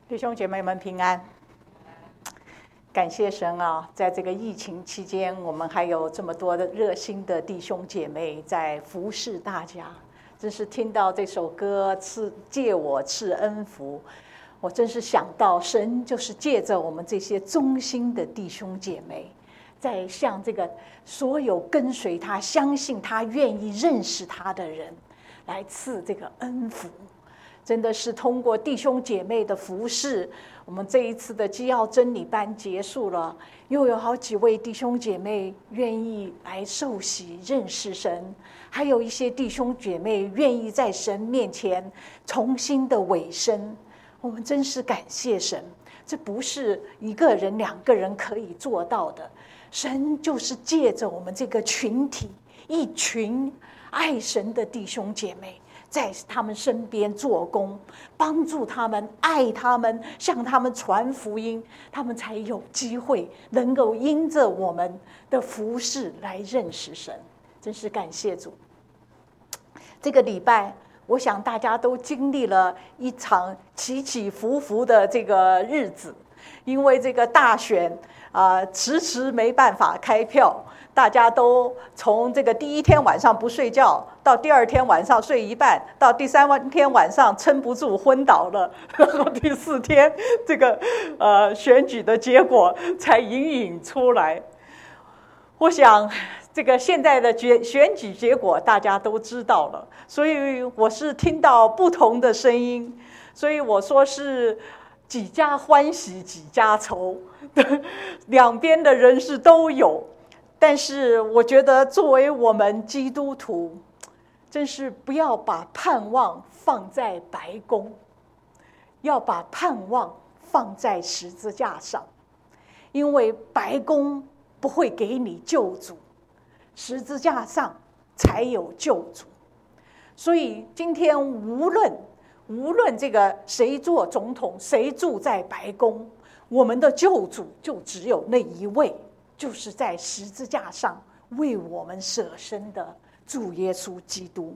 弟兄姐妹们平安，感谢神啊！在这个疫情期间，我们还有这么多的热心的弟兄姐妹在服侍大家。真是听到这首歌借我赐恩福，我真是想到神就是借着我们这些忠心的弟兄姐妹，在向这个所有跟随他、相信他、愿意认识他的人来赐这个恩福。真的是通过弟兄姐妹的服侍，我们这一次的基要真理班结束了，又有好几位弟兄姐妹愿意来受洗认识神，还有一些弟兄姐妹愿意在神面前重新的委身。我们真是感谢神，这不是一个人两个人可以做到的，神就是借着我们这个群体，一群爱神的弟兄姐妹在他们身边做工，帮助他们，爱他们，向他们传福音，他们才有机会能够因着我们的服事来认识神。真是感谢主。这个礼拜我想大家都经历了一场起起伏伏的这个日子，因为这个大选迟迟没办法开票，大家都从这个第一天晚上不睡觉，到第二天晚上睡一半，到第三天晚上撑不住昏倒了，然后第四天这个选举的结果才隐隐出来。我想这个现在的选举结果大家都知道了，所以我是听到不同的声音，所以我说是几家欢喜几家愁，两边的人士都有。但是我觉得作为我们基督徒，真是不要把盼望放在白宫，要把盼望放在十字架上，因为白宫不会给你救主，十字架上才有救主。所以今天无论这个谁做总统，谁住在白宫，我们的救主就只有那一位，就是在十字架上为我们舍身的主耶稣基督。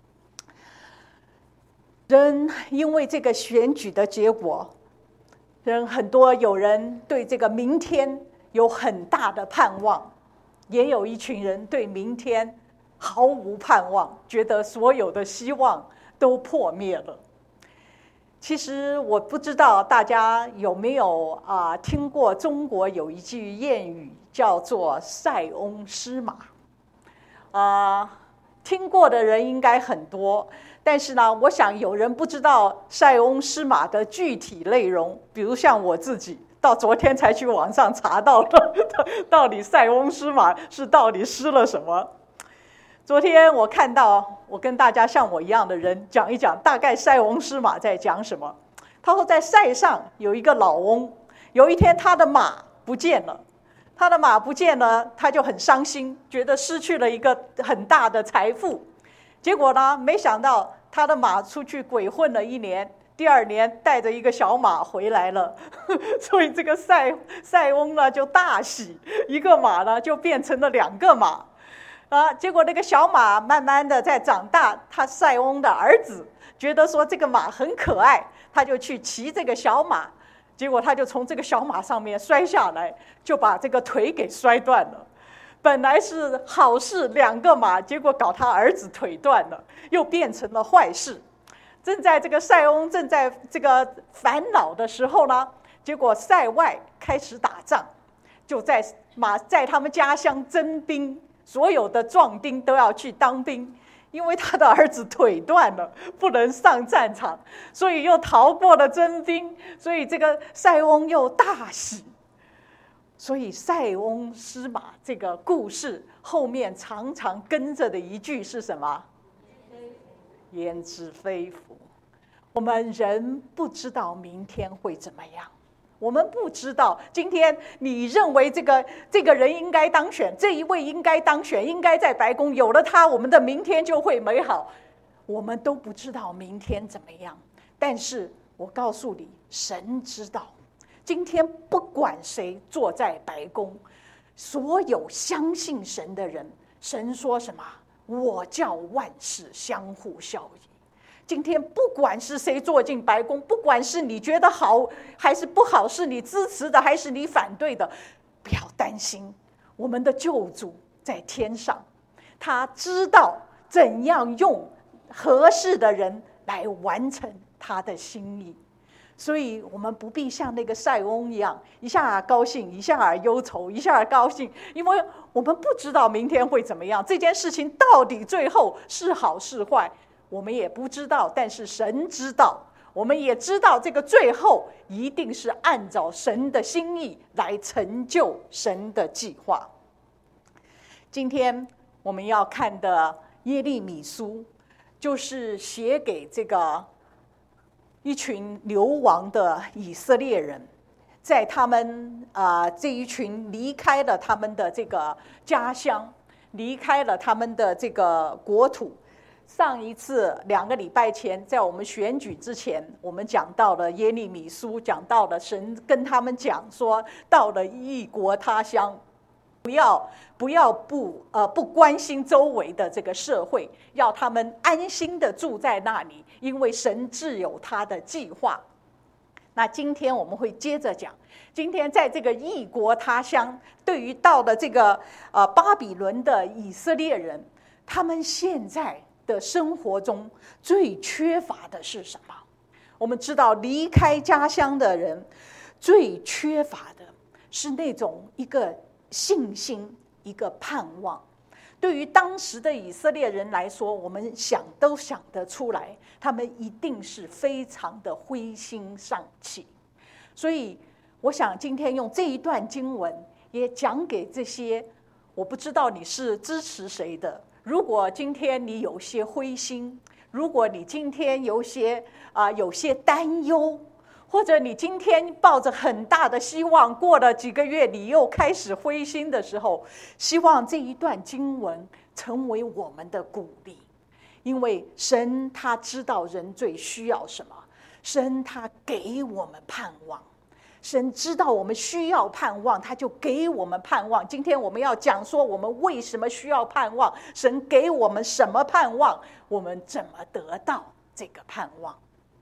人因为这个选举的结果，有人对这个明天有很大的盼望，也有一群人对明天毫无盼望，觉得所有的希望都破灭了。其实我不知道大家有没有听过中国有一句谚语叫做塞翁失马。听过的人应该很多，但是呢，我想有人不知道塞翁失马的具体内容，比如像我自己到昨天才去网上查到了到底塞翁失马是到底失了什么。昨天我看到，我跟大家像我一样的人讲一讲，大概塞翁失马在讲什么。他说在塞上有一个老翁，有一天他的马不见了，他就很伤心，觉得失去了一个很大的财富。结果呢，没想到他的马出去鬼混了一年，第二年带着一个小马回来了，所以这个塞翁呢就大喜，一个马呢就变成了2个马。结果那个小马慢慢的在长大，他塞翁的儿子觉得说这个马很可爱，他就去骑这个小马，结果他就从这个小马上面摔下来，就把这个腿给摔断了。本来是好事2个马，结果搞他儿子腿断了，又变成了坏事。正在这个塞翁正在这个烦恼的时候呢，结果塞外开始打仗，就在他们家乡征兵，所有的壮丁都要去当兵，因为他的儿子腿断了，不能上战场，所以又逃过了征兵，所以这个塞翁又大喜。所以塞翁失马这个故事后面常常跟着的一句是什么？焉知非福。我们人不知道明天会怎么样，我们不知道今天你认为这个人应该当选，这一位应该当选，应该在白宫，有了他我们的明天就会美好。我们都不知道明天怎么样，但是我告诉你，神知道。今天不管谁坐在白宫，所有相信神的人，神说什么？我叫万事相互效益。 今天不管是谁坐进白宫，不管是你觉得好还是不好，是你支持的还是你反对的，不要担心，我们的救主在天上，他知道怎样用合适的人来完成他的心意。所以我们不必像那个塞翁一样，一下高兴，一下忧愁，一下高兴，因为我们不知道明天会怎么样，这件事情到底最后是好是坏，我们也不知道，但是神知道，我们也知道这个最后一定是按照神的心意来成就神的计划。今天我们要看的耶利米书，就是写给这个一群流亡的以色列人，在他们这一群离开了他们的这个家乡，离开了他们的这个国土。上一次2个礼拜前，在我们选举之前，我们讲到了耶利米书，讲到了神跟他们讲说，到了异国他乡，不要不关心周围的这个社会，要他们安心的住在那里，因为神自有他的计划。那今天我们会接着讲，今天在这个异国他乡，对于到了这个巴比伦的以色列人，他们现在的生活中最缺乏的是什么？我们知道离开家乡的人最缺乏的是那种一个信心，一个盼望。对于当时的以色列人来说，我们都想得出来，他们一定是非常的灰心丧气。所以我想今天用这一段经文也讲给这些，我不知道你是支持谁的，如果今天你有些灰心，如果你今天有些担忧，或者你今天抱着很大的希望，过了几个月你又开始灰心的时候，希望这一段经文成为我们的鼓励。因为神他知道人最需要什么，神他给我们盼望，神知道我们需要盼望，他就给我们盼望。今天我们要讲说我们为什么需要盼望，神给我们什么盼望，我们怎么得到这个盼望。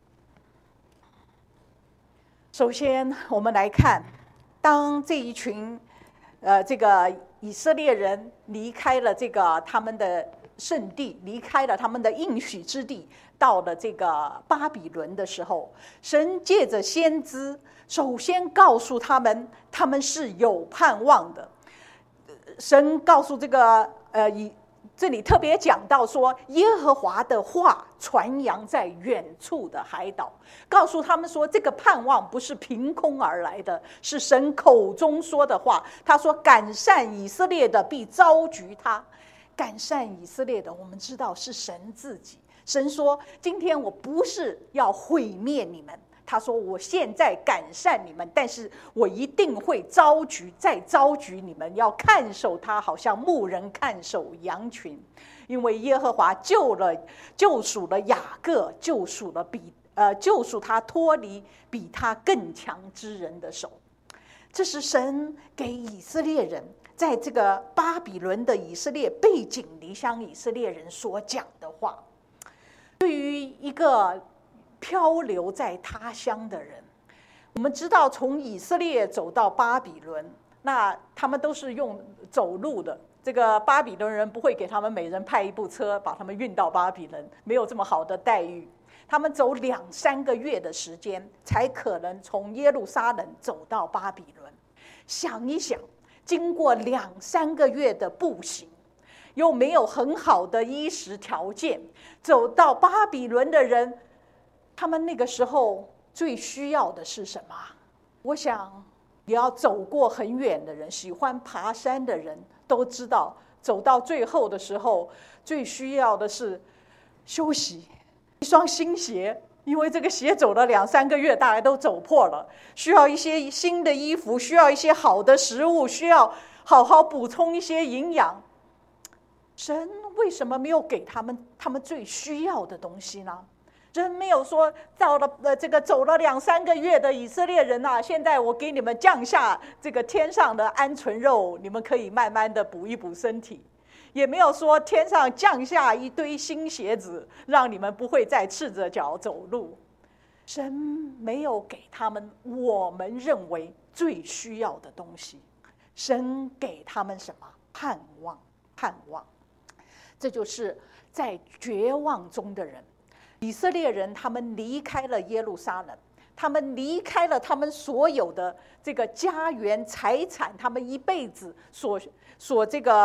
首先我们来看，当这一群这个以色列人离开了这个他们的圣地，离开了他们的应许之地，到了这个巴比伦的时候，神借着先知首先告诉他们，他们是有盼望的。神告诉这个这里特别讲到说，耶和华的话传扬在远处的海岛，告诉他们说，这个盼望不是凭空而来的，是神口中说的话。他说，赶善以色列的必招聚他。赶善以色列的，我们知道是神自己。神说，今天我不是要毁灭你们，他说我现在赶善你们，但是我一定会再招聚你们，要看守他，好像牧人看守羊群。因为耶和华救赎了雅各，救赎他脱离比他更强之人的手。这是神给以色列人，在这个巴比伦的以色列背井离乡以色列人所讲的话。对于一个漂流在他乡的人，我们知道从以色列走到巴比伦，那他们都是用走路的。这个巴比伦人不会给他们每人派一部车把他们运到巴比伦，没有这么好的待遇。他们走2-3个月的时间，才可能从耶路撒冷走到巴比伦。想一想，经过2-3个月的步行，又没有很好的衣食条件，走到巴比伦的人，他们那个时候最需要的是什么？我想也要走过很远的人，喜欢爬山的人都知道，走到最后的时候，最需要的是休息，一双新鞋，因为这个鞋走了2-3个月，大概都走破了，需要一些新的衣服，需要一些好的食物，需要好好补充一些营养。神为什么没有给他们最需要的东西呢？神没有说到了这个走了2-3个月的以色列人啊，现在我给你们降下这个天上的鹌鹑肉，你们可以慢慢的补一补身体。 也没有说天上降下一堆新鞋子，让你们不会再赤着脚走路。神没有给他们我们认为最需要的东西，神给他们什么？盼望，盼望。这就是在绝望中的人，以色列人他们离开了耶路撒冷，他们离开了他们所有的这个家园财产，他们一辈子所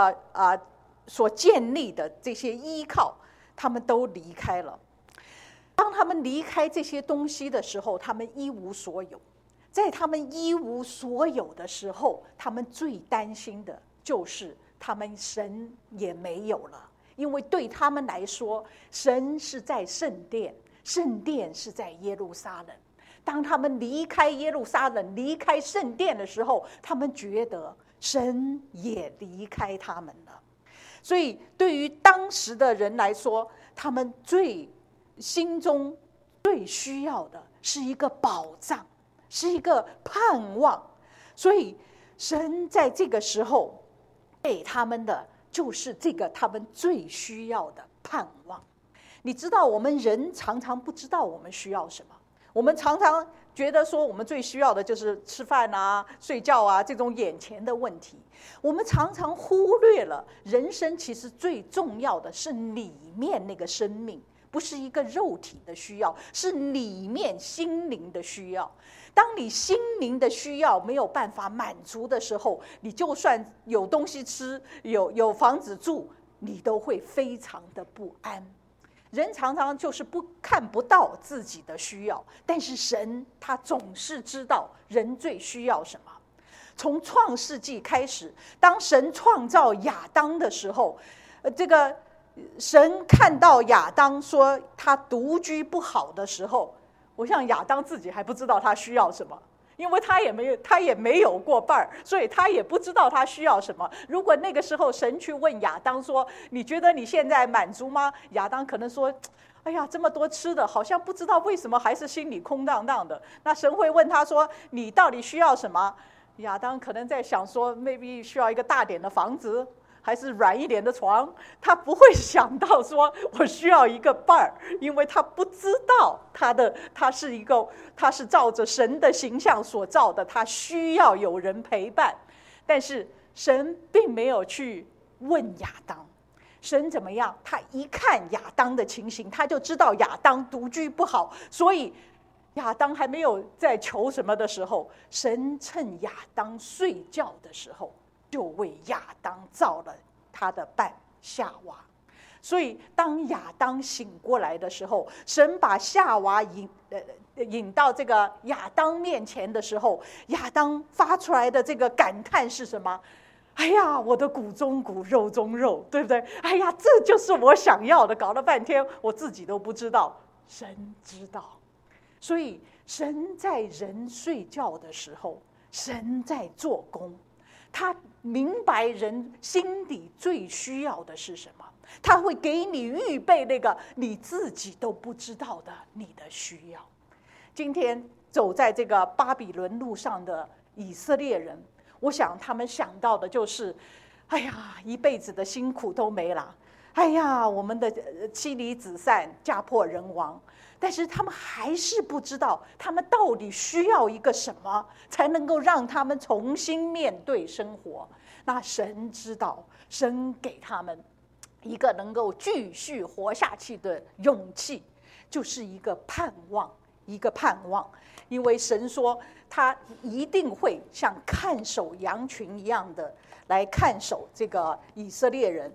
建立的这些依靠，他们都离开了。当他们离开这些东西的时候，他们一无所有。在他们一无所有的时候，他们最担心的就是他们神也没有了，因为对他们来说，神是在圣殿，圣殿是在耶路撒冷。当他们离开耶路撒冷，离开圣殿的时候，他们觉得神也离开他们了。所以对于当时的人来说，他们心中最需要的是一个保障，是一个盼望。所以神在这个时候给他们的就是这个他们最需要的盼望。你知道，我们人常常不知道我们需要什么，我们常常觉得说我们最需要的就是吃饭啊、睡觉啊，这种眼前的问题。我们常常忽略了人生其实最重要的是里面那个生命，不是一个肉体的需要，是里面心灵的需要。当你心灵的需要没有办法满足的时候，你就算有东西吃，有房子住，你都会非常的不安。人常常就是看不到自己的需要，但是神他总是知道人最需要什么。从创世纪开始，当神创造亚当的时候，这个神看到亚当说他独居不好的时候，我想亚当自己还不知道他需要什么，因为他也没有过伴儿，所以他也不知道他需要什么。如果那个时候神去问亚当说，你觉得你现在满足吗？亚当可能说，哎呀，这么多吃的，好像不知道为什么还是心里空荡荡的。那神会问他说，你到底需要什么？亚当可能在想说 maybe 需要一个大点的房子，还是软一点的床。他不会想到说我需要一个伴儿，因为他不知道他是照着神的形象所造的，他需要有人陪伴。但是神并没有去问亚当，神怎么样？他一看亚当的情形，他就知道亚当独居不好，所以亚当还没有在求什么的时候，神趁亚当睡觉的时候，就为亚当造了他的伴夏娃。所以当亚当醒过来的时候，神把夏娃引到这个亚当面前的时候，亚当发出来的这个感叹是什么？哎呀，我的骨中骨，肉中肉，对不对？哎呀，这就是我想要的，搞了半天我自己都不知道，神知道。所以神在人睡觉的时候，神在做工，他明白人心里最需要的是什么，他会给你预备那个你自己都不知道的你的需要。今天走在这个巴比伦路上的以色列人，我想他们想到的就是，哎呀，一辈子的辛苦都没了，哎呀，我们的妻离子散，家破人亡。但是他们还是不知道他们到底需要一个什么才能够让他们重新面对生活。那神知道，神给他们一个能够继续活下去的勇气，就是一个盼望，一个盼望。因为神说他一定会像看守羊群一样的来看守这个以色列人，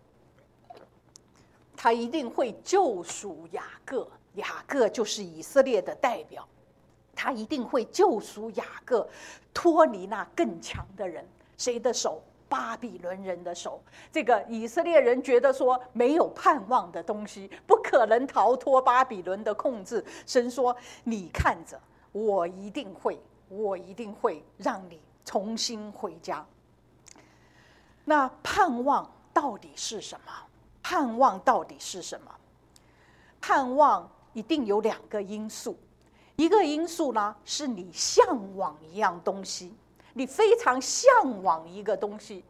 他一定会救赎雅各，雅各就是以色列的代表，他一定会救赎雅各，脱离那更强的人，谁的手？巴比伦人的手。这个以色列人觉得说没有盼望的东西，不可能逃脱巴比伦的控制。神说你看着，我一定会让你重新回家。那盼望到底是什么？盼望到底是什么？盼望一定有两个因素，一个因素呢是你向往一样东西，你非常向往一个东西，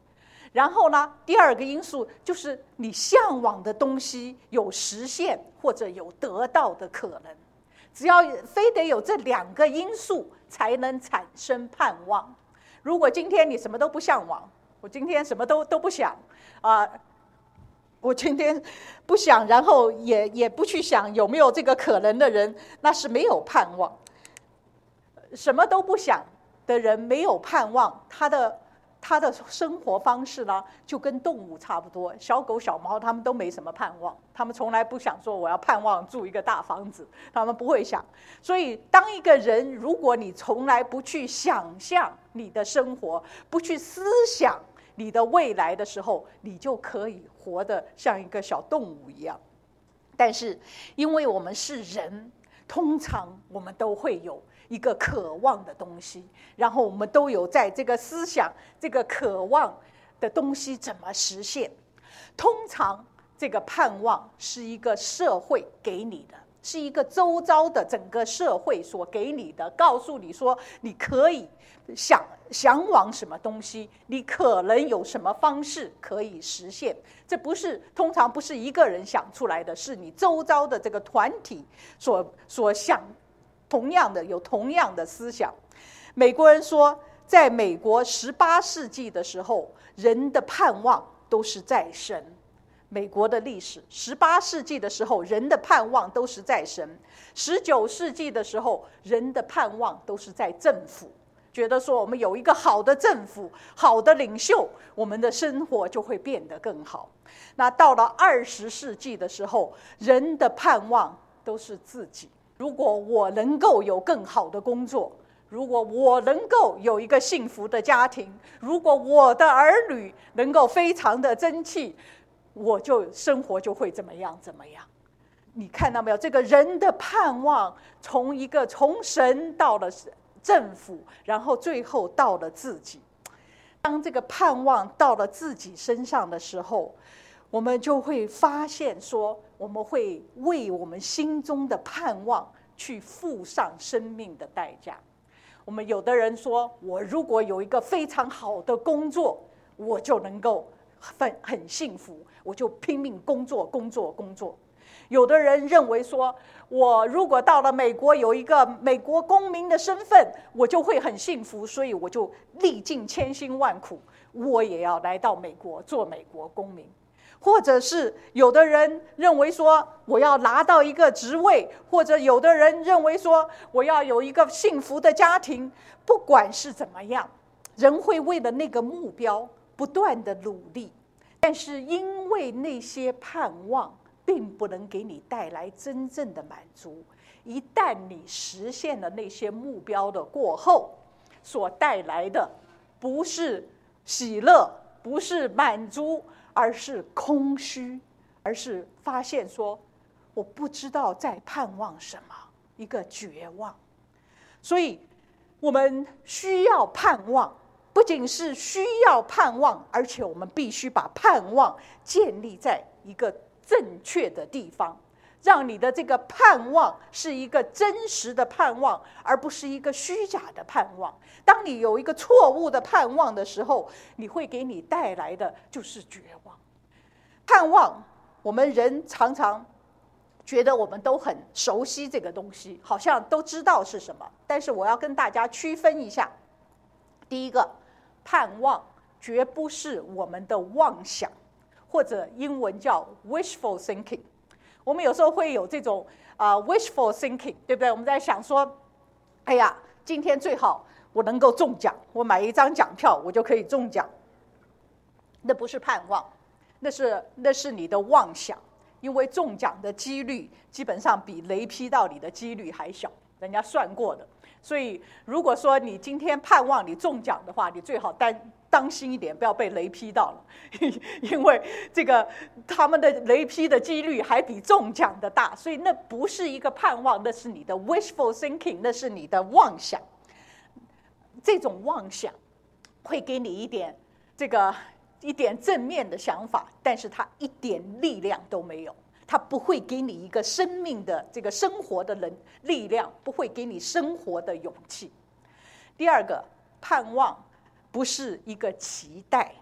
然后呢，第二个因素就是你向往的东西有实现或者有得到的可能。只要非得有这两个因素，才能产生盼望。如果今天你什么都不向往，我今天什么都不想我今天不想，然后也不去想有没有这个可能的人，那是没有盼望。什么都不想的人没有盼望，他的生活方式呢，就跟动物差不多。小狗小猫他们都没什么盼望，他们从来不想说我要盼望住一个大房子，他们不会想。所以当一个人，如果你从来不去想象你的生活，不去思想你的未来的时候，你就可以活得像一个小动物一样。但是因为我们是人，通常我们都会有一个渴望的东西，然后我们都有在这个思想这个渴望的东西怎么实现。通常这个盼望是一个社会给你的，是一个周遭的整个社会所给你的，告诉你说你可以向往什么东西，你可能有什么方式可以实现。这通常不是一个人想出来的，是你周遭的这个团体所想，有同样的思想。美国人说，在美国18世纪的时候，人的盼望都是在神。美国的历史，18世纪的时候，人的盼望都是在神；19世纪的时候，人的盼望都是在政府。觉得说我们有一个好的政府、好的领袖，我们的生活就会变得更好。那到了20世纪的时候，人的盼望都是自己。如果我能够有更好的工作，如果我能够有一个幸福的家庭，如果我的儿女能够非常的争气，我就生活就会怎么样。你看到没有？这个人的盼望从神到了政府，然后最后到了自己。当这个盼望到了自己身上的时候，我们就会发现说，我们会为我们心中的盼望去付上生命的代价。我们有的人说，我如果有一个非常好的工作，我就能够很幸福，我就拼命工作。有的人认为说，我如果到了美国有一个美国公民的身份，我就会很幸福，所以我就历尽千辛万苦，我也要来到美国做美国公民。或者是有的人认为说，我要拿到一个职位，或者有的人认为说，我要有一个幸福的家庭。不管是怎么样，人会为了那个目标不断的努力，但是因为那些盼望并不能给你带来真正的满足。一旦你实现了那些目标的过后，所带来的不是喜乐，不是满足，而是空虚，而是发现说，我不知道在盼望什么，一个绝望。所以我们需要盼望，不仅是需要盼望，而且我们必须把盼望建立在一个正确的地方，让你的这个盼望是一个真实的盼望，而不是一个虚假的盼望。当你有一个错误的盼望的时候，你会给你带来的就是绝望。盼望，我们人常常觉得我们都很熟悉这个东西，好像都知道是什么。但是我要跟大家区分一下，第一个，盼望绝不是我们的妄想，或者英文叫 wishful thinking。我们有时候会有这种wishful thinking， 对不对？我们在想说，哎呀，今天最好我能够中奖，我买一张奖票我就可以中奖。那不是盼望，那是你的妄想。因为中奖的几率基本上比雷劈到你的几率还小，人家算过的。所以如果说你今天盼望你中奖的话，你最好当心一点，不要被雷劈到了，因为这个他们的雷劈的几率还比中奖的大。所以那不是一个盼望，那是你的 wishful thinking， 那是你的妄想。这种妄想会给你一点正面的想法，但是它一点力量都没有，它不会给你一个生命的这个生活的力量，不会给你生活的勇气。第二个，盼望不是一个期待，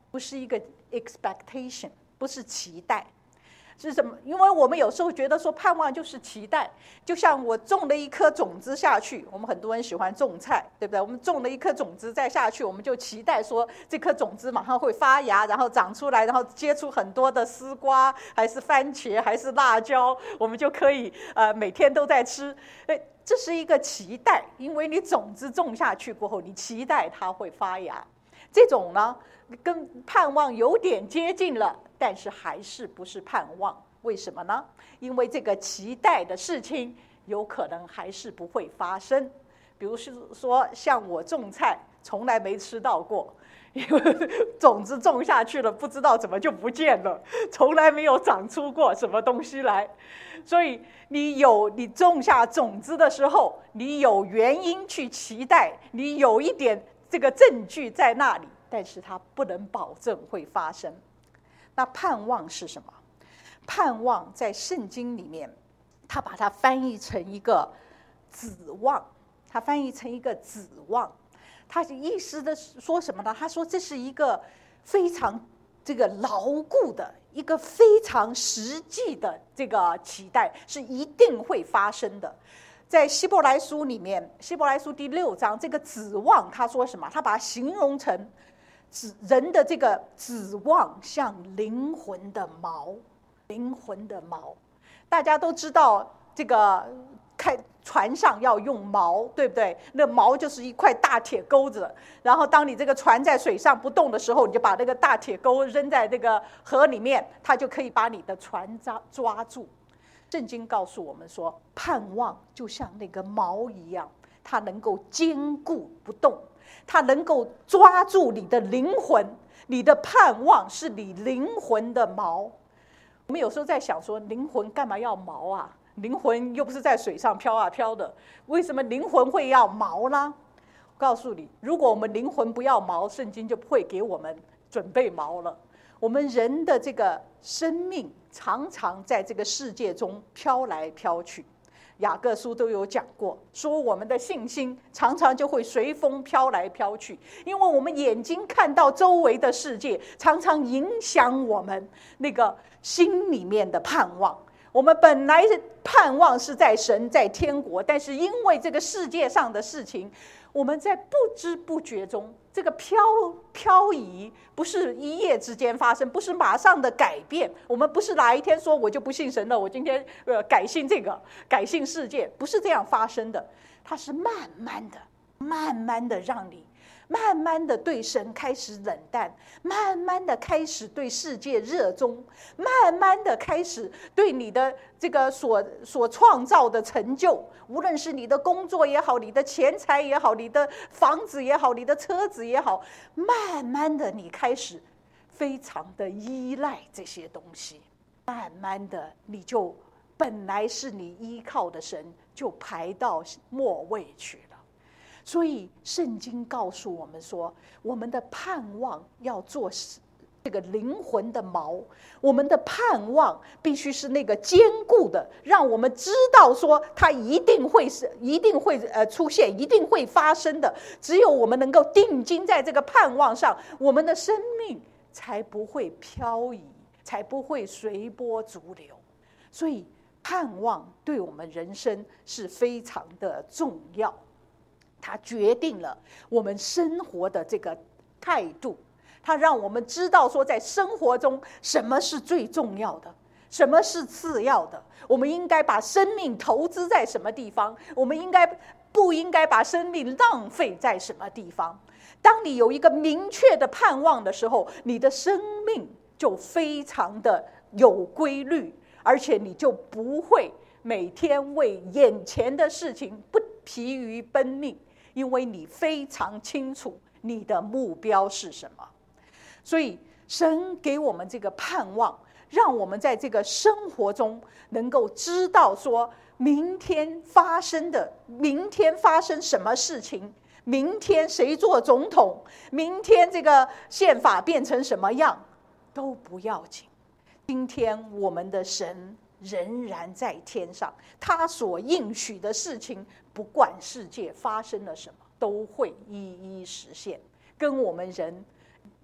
不是一个 expectation， 不是期待。是什么？因为我们有时候觉得说盼望就是期待，就像我种了一颗种子下去，我们很多人喜欢种菜，对不对？我们种了一颗种子再下去，我们就期待说这颗种子马上会发芽，然后长出来，然后结出很多的丝瓜，还是番茄，还是辣椒，我们就可以每天都在吃。这是一个期待，因为你种子种下去过后，你期待它会发芽。这种呢，跟盼望有点接近了，但是还是不是盼望。为什么呢？因为这个期待的事情有可能还是不会发生。比如说像我种菜从来没吃到过，因为种子种下去了，不知道怎么就不见了，从来没有长出过什么东西来。所以你种下种子的时候，你有原因去期待，你有一点这个证据在那里，但是它不能保证会发生。那盼望是什么？盼望在圣经里面，他把它翻译成一个指望，他翻译成一个指望。他的意思的说什么呢？他说这是一个非常这个牢固的一个非常实际的这个期待，是一定会发生的。在希伯来书里面，希伯来书第6章，这个指望他说什么？他把它形容成人的这个指望像灵魂的锚，灵魂的锚。大家都知道这个开船上要用锚，对不对？那锚就是一块大铁钩子，然后当你这个船在水上不动的时候，你就把那个大铁钩扔在这个河里面，它就可以把你的船抓住。圣经告诉我们说，盼望就像那个锚一样，它能够坚固不动，它能够抓住你的灵魂。你的盼望是你灵魂的锚。我们有时候在想说，灵魂干嘛要锚啊？灵魂又不是在水上飘啊飘的，为什么灵魂会要锚呢？我告诉你，如果我们灵魂不要锚，圣经就不会给我们准备锚了。我们人的这个生命常常在这个世界中飘来飘去，雅各书都有讲过，说我们的信心常常就会随风飘来飘去，因为我们眼睛看到周围的世界，常常影响我们那个心里面的盼望。我们本来盼望是在神在天国，但是因为这个世界上的事情，我们在不知不觉中，这个漂移不是一夜之间发生，不是马上的改变。我们不是哪一天说我就不信神了，我今天改信这个，改信世界，不是这样发生的。它是慢慢的让你慢慢的对神开始冷淡，慢慢的开始对世界热衷，慢慢的开始对你的这个所创造的成就，无论是你的工作也好，你的钱财也好，你的房子也好，你的车子也好，慢慢的你开始非常的依赖这些东西，慢慢的你就本来是你依靠的神就排到末位去了。所以圣经告诉我们说，我们的盼望要做这个灵魂的锚，我们的盼望必须是那个坚固的，让我们知道说它一定会出现，一定会发生的。只有我们能够定睛在这个盼望上，我们的生命才不会漂移，才不会随波逐流。所以盼望对我们人生是非常的重要，它决定了我们生活的这个态度，它让我们知道说在生活中什么是最重要的，什么是次要的，我们应该把生命投资在什么地方，我们不应该把生命浪费在什么地方。当你有一个明确的盼望的时候，你的生命就非常的有规律，而且你就不会每天为眼前的事情不疲于奔命，因为你非常清楚你的目标是什么。所以神给我们这个盼望，让我们在这个生活中能够知道说明天发生什么事情，明天谁做总统，明天这个宪法变成什么样都不要紧。今天我们的神仍然在天上，他所应许的事情，不管世界发生了什么，都会一一实现，跟我们人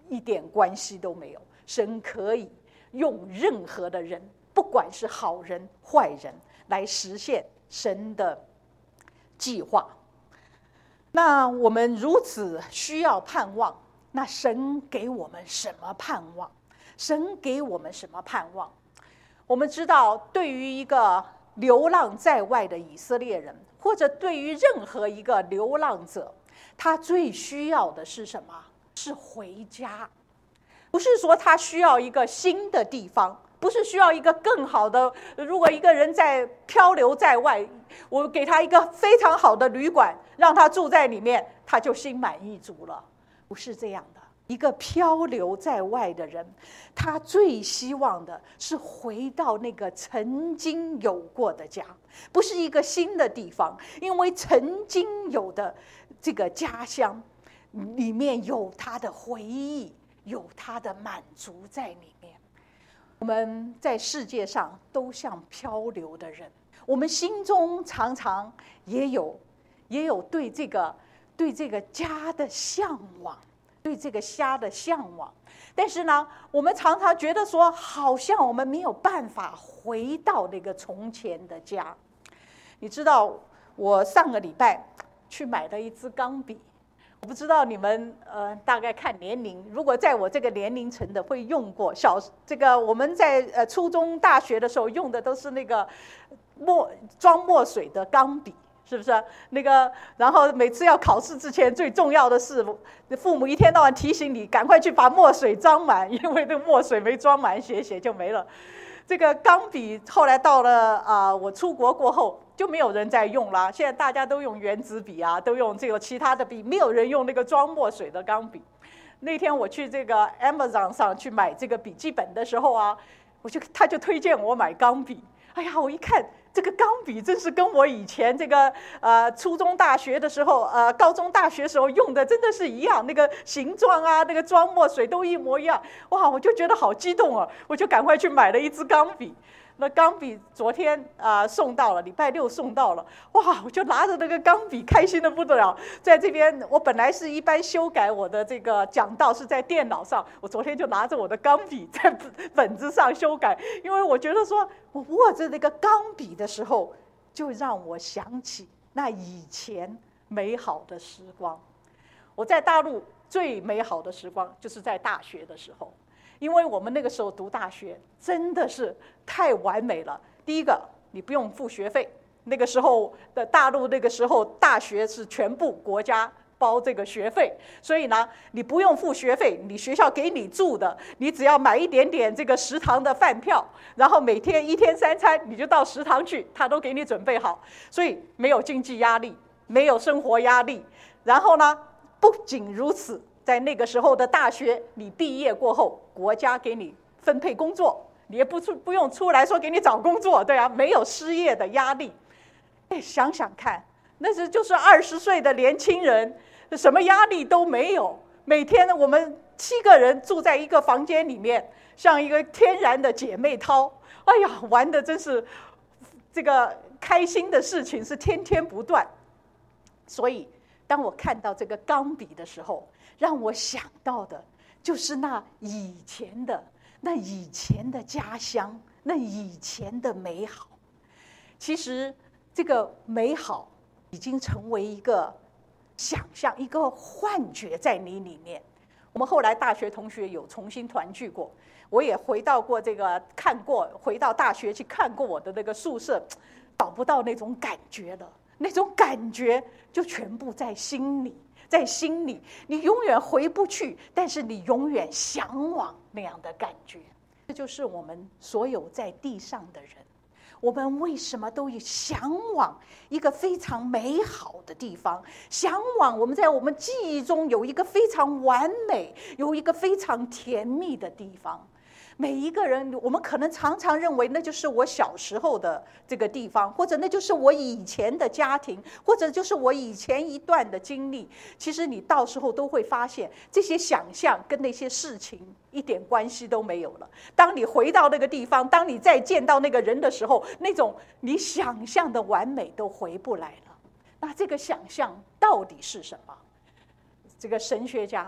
一点关系都没有。神可以用任何的人，不管是好人坏人，来实现神的计划。那我们如此需要盼望，那神给我们什么盼望？神给我们什么盼望？我们知道，对于一个流浪在外的以色列人，或者对于任何一个流浪者，他最需要的是什么？是回家。不是说他需要一个新的地方，不是需要一个更好的。如果一个人在漂流在外，我给他一个非常好的旅馆，让他住在里面，他就心满意足了。不是这样的。一个漂流在外的人，他最希望的是回到那个曾经有过的家，不是一个新的地方，因为曾经有的这个家乡里面有他的回忆，有他的满足在里面。我们在世界上都像漂流的人，我们心中常常也有对这个家的向往，对这个家的向往。但是呢，我们常常觉得说，好像我们没有办法回到那个从前的家。你知道，我上个礼拜去买了一支钢笔。我不知道你们大概看年龄，如果在我这个年龄层的会用过这个我们在初中大学的时候用的都是那个装墨水的钢笔，是不是？那个然后每次要考试之前，最重要的是父母一天到晚提醒你赶快去把墨水装满，因为那个墨水没装满写就没了。这个钢笔后来到了我出国过后就没有人在用了，现在大家都用原子笔啊，都用这个其他的笔，没有人用那个装墨水的钢笔。那天我去这个 Amazon 上去买这个笔记本的时候啊，他就推荐我买钢笔。哎呀，我一看这个钢笔真是跟我以前这个初中大学的时候高中大学时候用的真的是一样，那个形状啊，那个装墨水都一模一样。哇，我就觉得好激动啊，我就赶快去买了一支钢笔。那钢笔昨天送到了，礼拜六送到了。哇，我就拿着那个钢笔开心的不得了。在这边我本来是一般修改我的这个讲道是在电脑上，我昨天就拿着我的钢笔在本子上修改，因为我觉得说我握着那个钢笔的时候，就让我想起那以前美好的时光。我在大陆最美好的时光就是在大学的时候，因为我们那个时候读大学真的是太完美了。第一个，你不用付学费，那个时候的大陆，那个时候大学是全部国家包这个学费，所以呢，你不用付学费，你学校给你住的，你只要买一点点这个食堂的饭票，然后每天1天3餐，你就到食堂去，他都给你准备好，所以没有经济压力，没有生活压力。然后呢，不仅如此，在那个时候的大学，你毕业过后，国家给你分配工作，你也不用出来说给你找工作，对啊，没有失业的压力。哎，想想看，那就是20岁的年轻人，什么压力都没有。每天我们7个人住在一个房间里面，像一个天然的姐妹淘。哎呀，玩的真是这个开心的事情是天天不断。所以当我看到这个钢笔的时候，让我想到的就是那以前的家乡，那以前的美好。其实这个美好已经成为一个想象，一个幻觉在你里面。我们后来大学同学有重新团聚过，我也回到过这个回到大学去看过我的那个宿舍，找不到那种感觉了。那种感觉就全部在心里，你永远回不去，但是你永远向往那样的感觉。这就是我们所有在地上的人，我们为什么都向往一个非常美好的地方，向往我们在我们记忆中有一个非常完美，有一个非常甜蜜的地方。每一个人，我们可能常常认为那就是我小时候的这个地方，或者那就是我以前的家庭，或者就是我以前一段的经历。其实你到时候都会发现，这些想象跟那些事情一点关系都没有了。当你回到那个地方，当你再见到那个人的时候，那种你想象的完美都回不来了。那这个想象到底是什么？这个神学家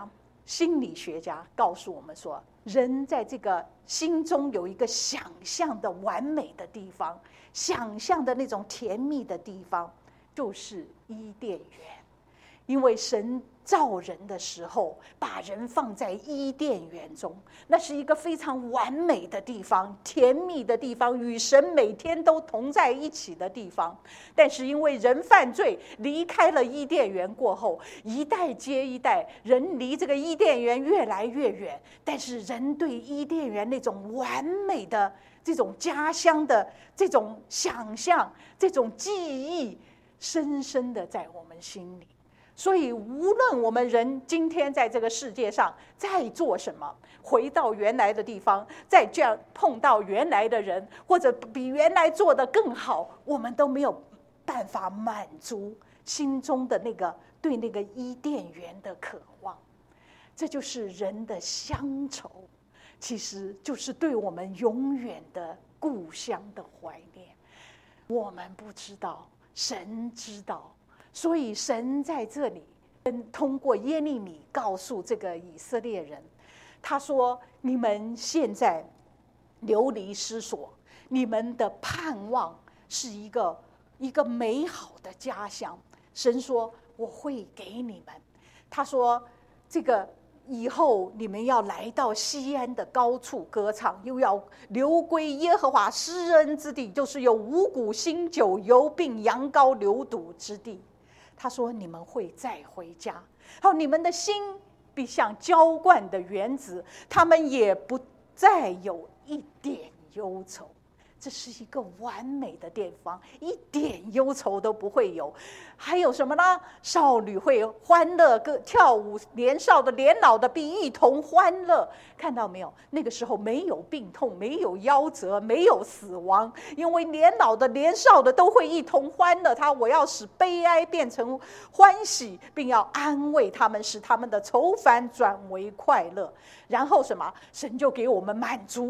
心理学家告诉我们说，人在这个心中有一个想象的完美的地方，想象的那种甜蜜的地方，就是伊甸园。因为神造人的时候，把人放在伊甸园中，那是一个非常完美的地方，甜蜜的地方，与神每天都同在一起的地方。但是因为人犯罪，离开了伊甸园过后，一代接一代，人离这个伊甸园越来越远。但是人对伊甸园那种完美的这种家乡的这种想象，这种记忆，深深的在我们心里。所以无论我们人今天在这个世界上在做什么，回到原来的地方，再这样碰到原来的人，或者比原来做得更好，我们都没有办法满足心中的那个对那个伊甸园的渴望。这就是人的乡愁，其实就是对我们永远的故乡的怀念。我们不知道，神知道。所以神在这里通过耶利米告诉这个以色列人，他说，你们现在流离失所，你们的盼望是一个美好的家乡。神说，我会给你们。他说，这个以后你们要来到西安的高处歌唱，又要流归耶和华施恩之地，就是有五谷新酒油并羊羔流犊之地。他说，你们会再回家，好，你们的心必像浇灌的园子，他们也不再有一点忧愁。这是一个完美的地方，一点忧愁都不会有。还有什么呢？少女会欢乐，跳舞，年少的年老的必一同欢乐。看到没有？那个时候没有病痛，没有夭折，没有死亡，因为年老的年少的都会一同欢乐。我要使悲哀变成欢喜，并要安慰他们，使他们的愁烦转为快乐。然后什么？神就给我们满足。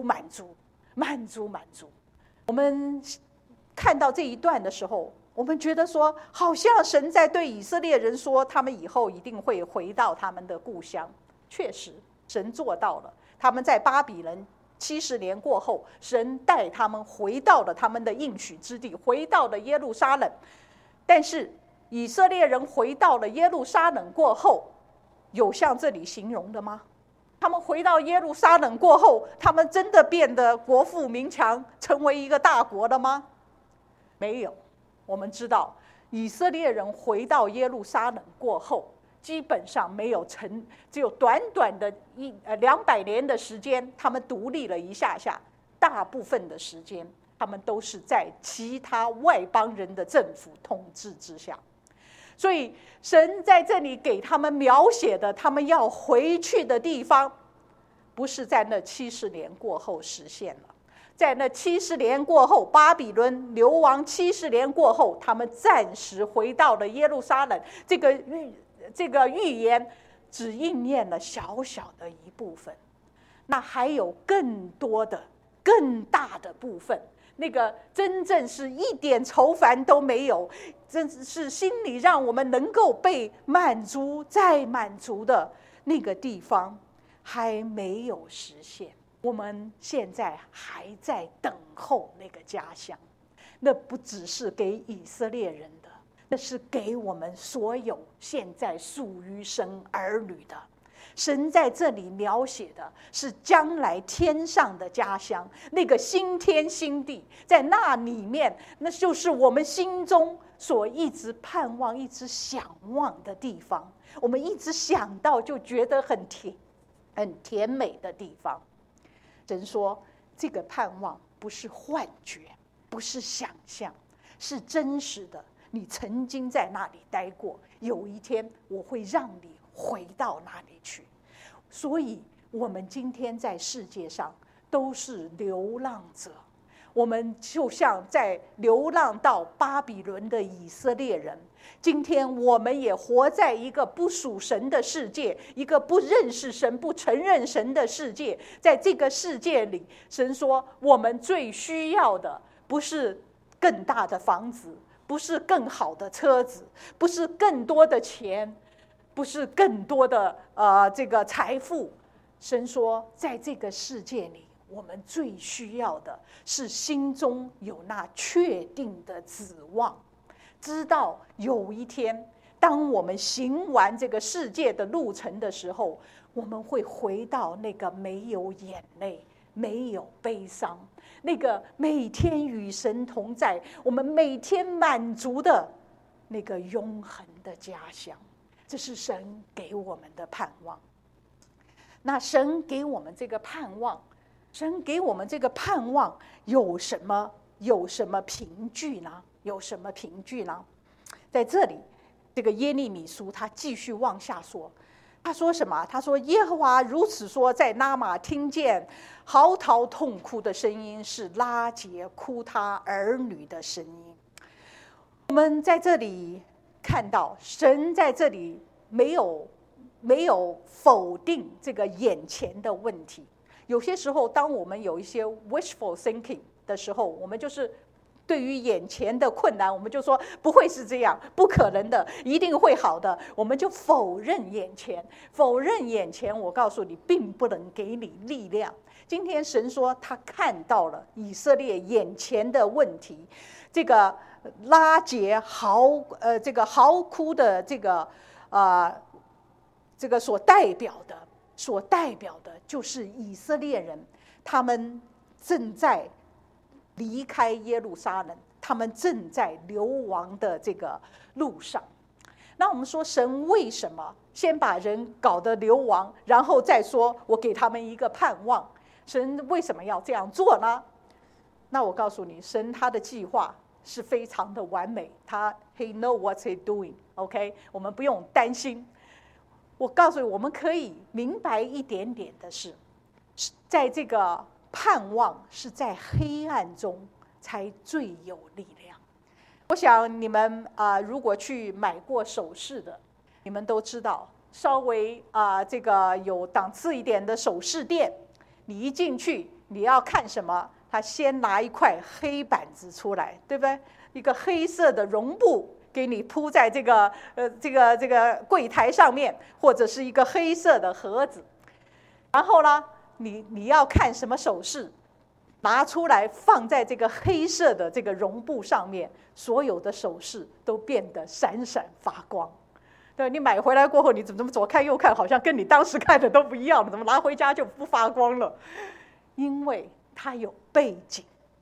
我们看到这一段的时候，我们觉得说，好像神在对以色列人说，他们以后一定会回到他们的故乡。确实，神做到了。他们在巴比伦70年过后，神带他们回到了他们的应许之地，回到了耶路撒冷。但是以色列人回到了耶路撒冷过后，有像这里形容的吗？他们回到耶路撒冷过后，他们真的变得国富民强，成为一个大国了吗？没有。我们知道，以色列人回到耶路撒冷过后，基本上没有只有短短的200年的时间，他们独立了一下，大部分的时间，他们都是在其他外邦人的政府统治之下。所以神在这里给他们描写的他们要回去的地方，不是在那70年过后实现了。在那70年过后，巴比伦流亡70年过后，他们暂时回到了耶路撒冷。这个预言只应验了小小的一部分，那还有更多的更大的部分，那个真正是一点愁烦都没有，真是心里让我们能够被满足再满足的那个地方还没有实现。我们现在还在等候那个家乡，那不只是给以色列人的，那是给我们所有现在属于神儿女的。神在这里描写的是将来天上的家乡，那个新天新地，在那里面，那就是我们心中所一直盼望、一直想望的地方。我们一直想到就觉得很甜美的地方。神说，这个盼望不是幻觉，不是想象，是真实的。你曾经在那里待过，有一天我会让你回到那里去。所以我们今天在世界上都是流浪者，我们就像在流浪到巴比伦的以色列人，今天我们也活在一个不属神的世界，一个不认识神、不承认神的世界。在这个世界里，神说我们最需要的不是更大的房子，不是更好的车子，不是更多的钱， 不是更多的这个财富。神说，在这个世界里，我们最需要的是心中有那确定的指望，知道有一天，当我们行完这个世界的路程的时候，我们会回到那个没有眼泪、没有悲伤，那个每天与神同在，我们每天满足的那个永恒的家乡。这是神给我们的盼望。那神给我们这个盼望，神给我们这个盼望有什么凭据呢？有什么凭据呢？在这里，这个耶利米书他继续往下说，他说什么？他说耶和华如此说，在拉玛听见嚎啕痛哭的声音，是拉结哭他儿女的声音。我们在这里看到，神在这里没有否定这个眼前的问题。有些时候，当我们有一些 wishful thinking 的时候，我们就是对于眼前的困难，我们就说不会是这样，不可能的，一定会好的，我们就否认眼前。否认眼前，我告诉你，并不能给你力量。今天神说，他看到了以色列眼前的问题，这个拉结这个嚎哭的这个所代表的就是以色列人，他们正在离开耶路撒冷，他们正在流亡的这个路上。那我们说，神为什么先把人搞得流亡，然后再说我给他们一个盼望？神为什么要这样做呢？那我告诉你，神他的计划是非常的完美，He know what he's doing。 OK， 我们不用担心。我告诉你，我们可以明白一点点的是，在这个盼望是在黑暗中才最有力量。我想你们如果去买过首饰的，你们都知道，稍微这个有档次一点的首饰店，你一进去，你要看什么？他先拿一块黑板子出来，对不对？一个黑色的绒布给你铺在这个柜台上面，或者是一个黑色的盒子。然后呢，你要看什么首饰，拿出来放在这个黑色的这个绒布上面，所有的首饰都变得闪闪发光。对，你买回来过后，你怎么左看右看，好像跟你当时看的都不一样了，怎么拿回家就不发光了？因为它有背景，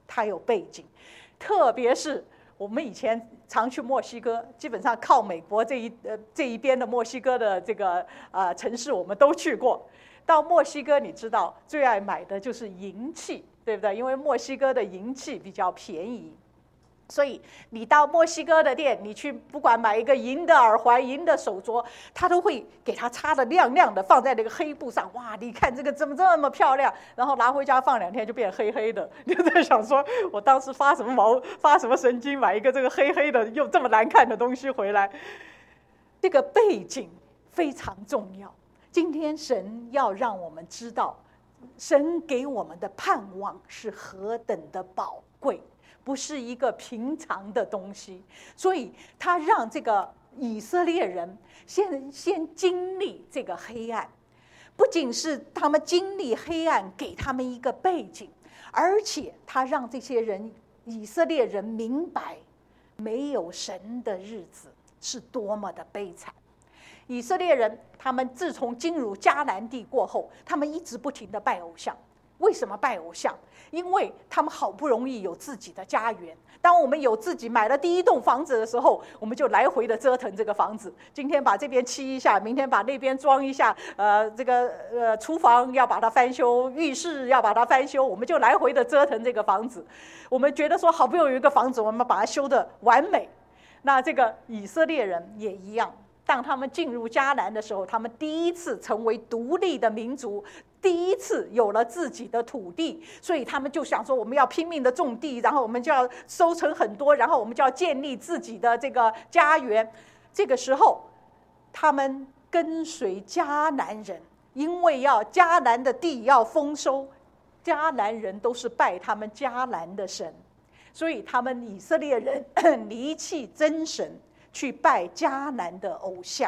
特别是我们以前常去墨西哥，基本上靠美国这一边的墨西哥的这个城市，我们都去过。到墨西哥，你知道最爱买的就是银器，对不对？因为墨西哥的银器比较便宜，所以你到墨西哥的店，你去不管买一个银的耳环、银的手镯，他都会给它擦得亮亮的，放在那个黑布上。哇，你看这个怎么这么漂亮？然后拿回家放2天就变黑黑的。你就在想说，我当时发什么神经买一个这个黑黑的又这么难看的东西回来？这个背景非常重要。今天神要让我们知道，神给我们的盼望是何等的宝贵，不是一个平常的东西。所以他让这个以色列人先经历这个黑暗，不仅是他们经历黑暗给他们一个背景，而且他让这些人以色列人明白没有神的日子是多么的悲惨。以色列人他们自从进入迦南地过后，他们一直不停地拜偶像。为什么拜偶像？因为他们好不容易有自己的家园。当我们有自己买了第一栋房子的时候，我们就来回的折腾这个房子。今天把这边漆一下，明天把那边装一下，厨房要把它翻修，浴室要把它翻修，我们就来回的折腾这个房子。我们觉得说好不容易有一个房子，我们把它修得完美。那这个以色列人也一样。当他们进入迦南的时候，他们第一次成为独立的民族，第一次有了自己的土地，所以他们就想说，我们要拼命的种地，然后我们就要收成很多，然后我们就要建立自己的这个家园。这个时候，他们跟随迦南人，因为要迦南的地要丰收，迦南人都是拜他们迦南的神，所以他们以色列人离弃真神，去拜迦南的偶像。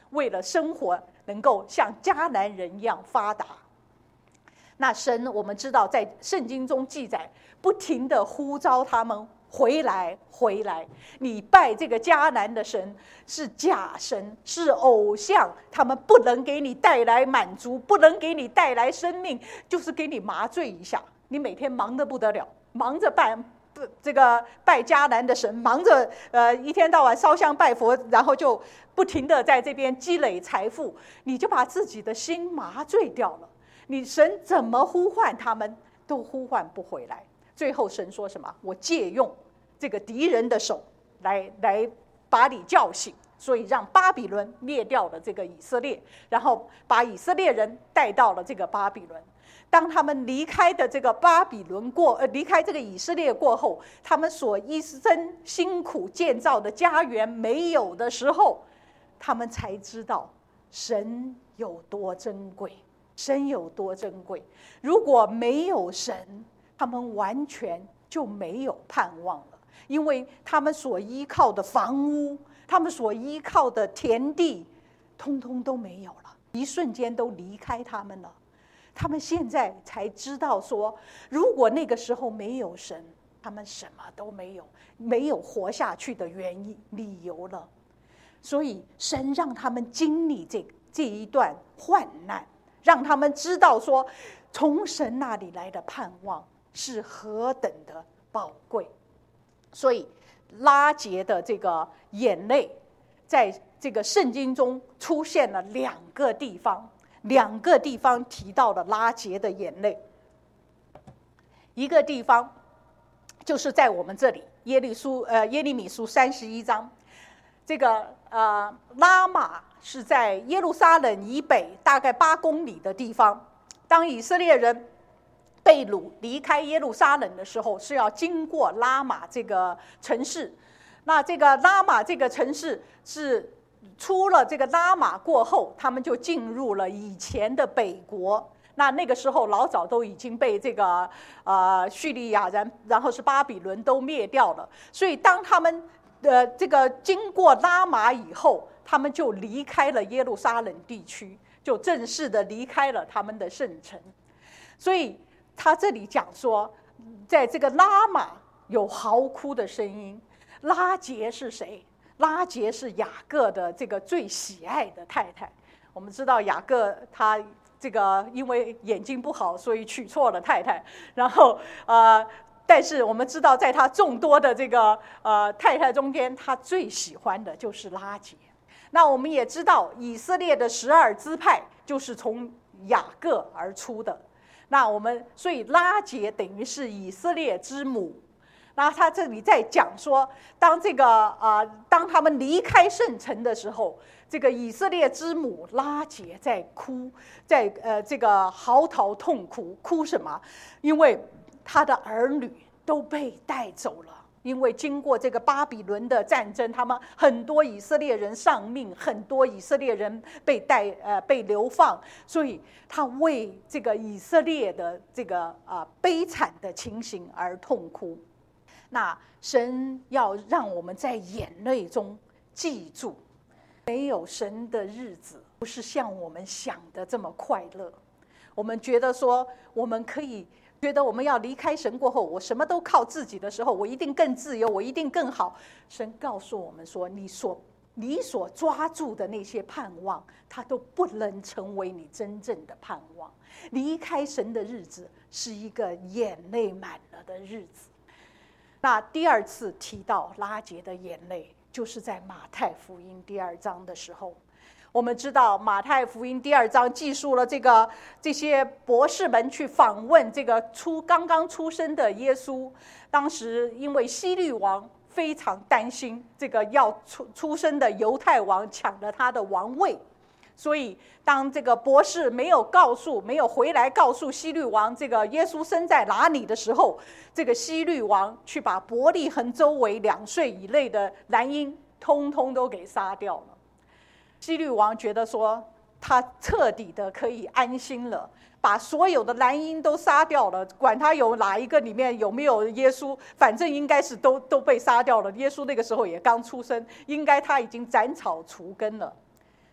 为了生活能够像迦南人一样发达。那神我们知道在圣经中记载，不停地呼召他们回来，你拜这个迦南的神是假神，是偶像，他们不能给你带来满足，不能给你带来生命，就是给你麻醉一下。你每天忙得不得了，忙着拜迦南的神，忙着一天到晚烧香拜佛，然后就不停地在这边积累财富，你就把自己的心麻醉掉了。你神怎么呼唤他们都呼唤不回来。最后神说什么？我借用这个敌人的手来把你叫醒，所以让巴比伦灭掉了这个以色列，然后把以色列人带到了这个巴比伦。当他们离开的这个离开这个以色列过后，他们所一生辛苦建造的家园没有的时候，他们才知道神有多珍贵，神有多珍贵。如果没有神，他们完全就没有盼望了，因为他们所依靠的房屋，他们所依靠的田地，通通都没有了，一瞬间都离开他们了。他们现在才知道说，如果那个时候没有神，他们什么都没有，没有活下去的理由了。所以神让他们经历这一段患难，让他们知道说，从神那里来的盼望是何等的宝贵。所以拉结的这个眼泪，在这个圣经中出现了两个地方提到了拉结的眼泪。一个地方就是在我们这里耶利米书31章，这个拉玛是在耶路撒冷以北大概8公里的地方。当以色列人被掳离开耶路撒冷的时候，是要经过拉玛这个城市。那这个拉玛这个城市是出了这个拉玛过后，他们就进入了以前的北国。那个时候老早都已经被这个叙利亚人，然后是巴比伦都灭掉了。所以当他们这个经过拉玛以后，他们就离开了耶路撒冷地区，就正式的离开了他们的圣城。所以他这里讲说，在这个拉玛有嚎哭的声音。拉结是谁？拉结是雅各的这个最喜爱的太太。我们知道雅各他这个因为眼睛不好，所以娶错了太太。然后但是我们知道，在他众多的这个太太中间，他最喜欢的就是拉结。那我们也知道，以色列的12支派就是从雅各而出的。那所以拉结等于是以色列之母。那他这里在讲说，当他们离开圣城的时候，这个以色列之母拉结在哭，在这个嚎啕痛哭。哭什么？因为他的儿女都被带走了。因为经过这个巴比伦的战争，他们很多以色列人丧命，很多以色列人被流放，所以他为这个以色列的这个悲惨的情形而痛哭。那神要让我们在眼泪中记住，没有神的日子不是像我们想的这么快乐。我们觉得说，我们可以觉得我们要离开神过后，我什么都靠自己的时候，我一定更自由，我一定更好。神告诉我们说，你所抓住的那些盼望，它都不能成为你真正的盼望。离开神的日子是一个眼泪满了的日子。那第二次提到拉结的眼泪，就是在马太福音第2章的时候。我们知道马太福音第2章记述了这些博士们去访问这个刚刚出生的耶稣。当时因为希律王非常担心这个要出生的犹太王抢了他的王位，所以当这个博士没有回来告诉希律王这个耶稣生在哪里的时候，这个希律王去把伯利恒周围2岁以内的男婴通通都给杀掉了。希律王觉得说，他彻底的可以安心了，把所有的男婴都杀掉了，管他有哪一个里面有没有耶稣，反正应该是都被杀掉了。耶稣那个时候也刚出生，应该他已经斩草除根了。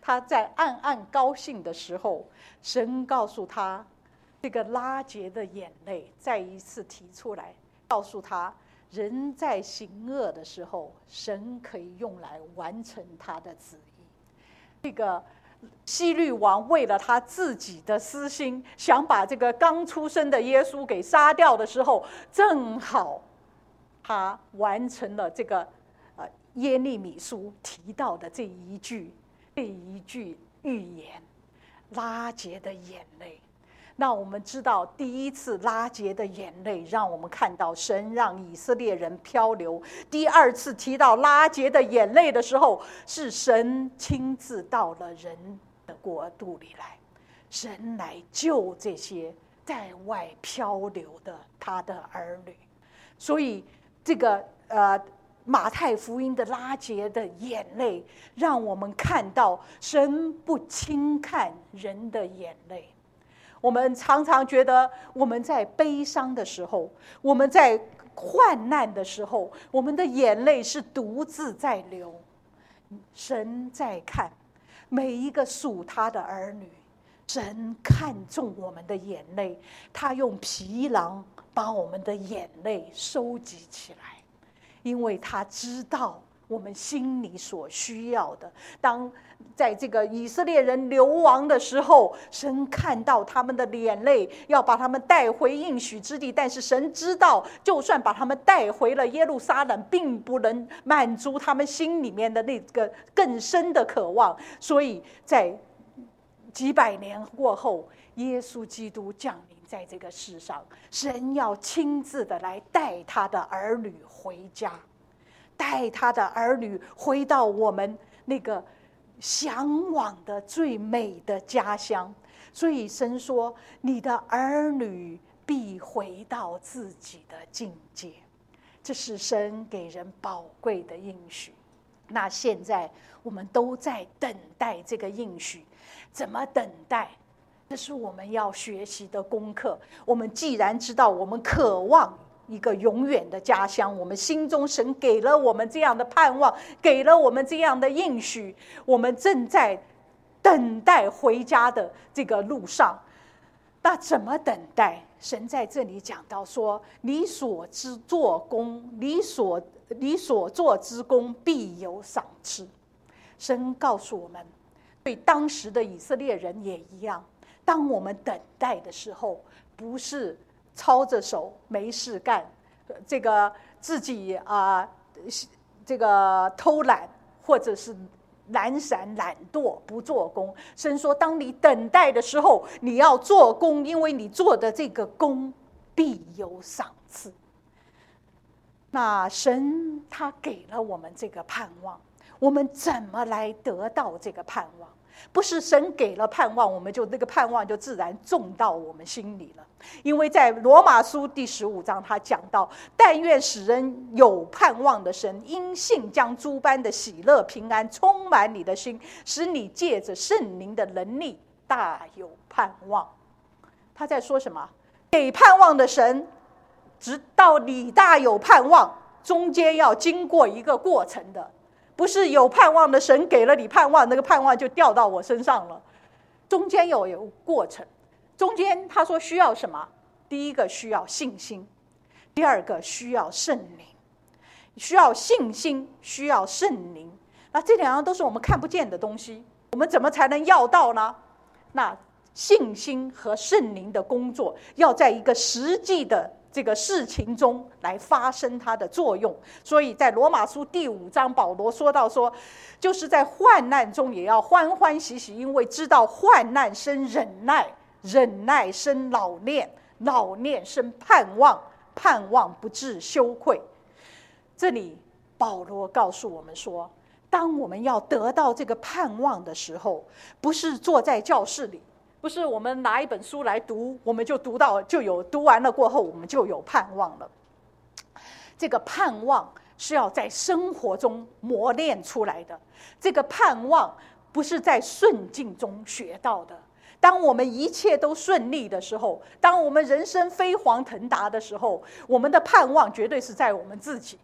他在暗暗高兴的时候，神告诉他，这个拉结的眼泪再一次提出来，告诉他，人在行恶的时候，神可以用来完成他的旨意。这个希律王为了他自己的私心，想把这个刚出生的耶稣给杀掉的时候，正好他完成了这个耶利米书提到的这一句预言，拉结的眼泪。那我们知道，第一次拉结的眼泪让我们看到神让以色列人漂流，第二次提到拉结的眼泪的时候，是神亲自到了人的国度里来，神来救这些在外漂流的他的儿女。所以这个马太福音的拉结的眼泪，让我们看到神不轻看人的眼泪。我们常常觉得我们在悲伤的时候，我们在患难的时候，我们的眼泪是独自在流。神在看每一个属他的儿女，神看重我们的眼泪，他用皮囊把我们的眼泪收集起来，因为他知道我们心里所需要的。当在这个以色列人流亡的时候，神看到他们的眼泪，要把他们带回应许之地，但是神知道，就算把他们带回了耶路撒冷，并不能满足他们心里面的那个更深的渴望。所以在几百年过后，耶稣基督降临在这个世上，神要亲自的来带他的儿女回家，带他的儿女回到我们那个向往的最美的家乡。所以神说，你的儿女必回到自己的境界，这是神给人宝贵的应许。那现在我们都在等待这个应许，怎么等待？这是我们要学习的功课。我们既然知道我们渴望一个永远的家乡，我们心中神给了我们这样的盼望，给了我们这样的应许，我们正在等待回家的这个路上。那怎么等待？神在这里讲到说，你所做工，你所做之功必有赏赐。神告诉我们，对当时的以色列人也一样，当我们等待的时候，不是操着手没事干，这个自己这个偷懒，或者是懒散懒惰不做工。神说，当你等待的时候，你要做工，因为你做的这个工必有赏赐。那神他给了我们这个盼望，我们怎么来得到这个盼望？不是神给了盼望，我们就那个盼望就自然种到我们心里了。因为在罗马书第15章他讲到，但愿使人有盼望的神，因信将诸般的喜乐平安充满你的心，使你借着圣灵的能力大有盼望。他在说什么？给盼望的神，直到你大有盼望，中间要经过一个过程的。不是有盼望的神给了你盼望，那个盼望就掉到我身上了，中间有过程。中间他说需要什么？第一个需要信心，第二个需要圣灵。需要信心，需要圣灵。那这两样都是我们看不见的东西，我们怎么才能要到呢？那信心和圣灵的工作要在一个实际的这个事情中来发生它的作用。所以在罗马书第5章，保罗说到说，就是在患难中也要欢欢喜喜，因为知道患难生忍耐，忍耐生老练，老练生盼望，盼望不致羞愧。这里保罗告诉我们说，当我们要得到这个盼望的时候，不是坐在教室里，不是我们拿一本书来读，我们就读完了过后我们就有盼望了。这个盼望是要在生活中磨练出来的，这个盼望不是在顺境中学到的。当我们一切都顺利的时候，当我们人生飞黄腾达的时候，我们的盼望绝对是在我们自己，